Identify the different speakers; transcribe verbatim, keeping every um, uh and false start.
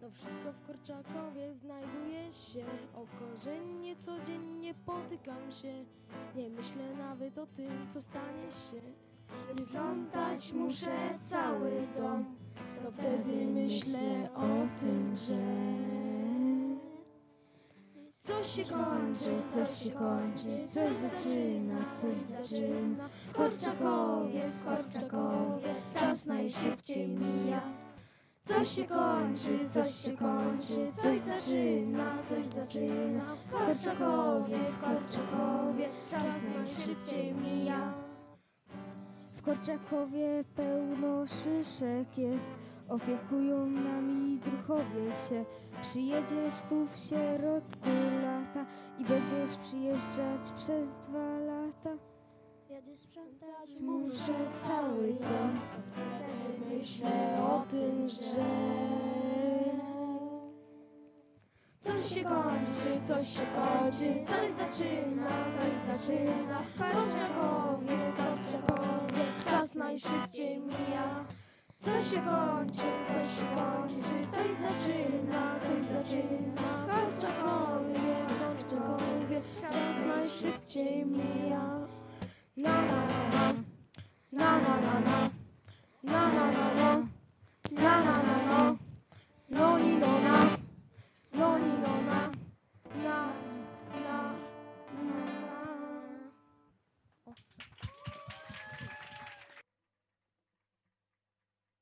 Speaker 1: To wszystko w Korczakowie znajduje się. O korzenie codziennie potykam się. Nie myślę nawet o tym, co stanie się. Gdy sprzątać muszę cały dom, to wtedy myślę o tym, że coś się kończy, coś się kończy, coś zaczyna, coś zaczyna. W Korczakowie, w Korczakowie czas najszybciej mija. Coś się kończy, coś się kończy, coś zaczyna, coś zaczyna. W Korczakowie, w Korczakowie czas najszybciej mija.
Speaker 2: W Korczakowie pełno szyszek jest, opiekują nami druhowie się. Przyjedziesz tu w środku lata i będziesz przyjeżdżać przez dwa lata.
Speaker 3: Kiedy sprzątać
Speaker 1: Muszę cały dom, wtedy myślę o tym, że coś się kończy, coś się kończy, coś zaczyna, coś zaczyna. W Korczakowie, w Korczakowie czas najszybciej mija. Coś się kończy, coś się kończy, coś zaczyna, coś zaczyna. W Korczakowie, w Korczakowie czas najszybciej mija.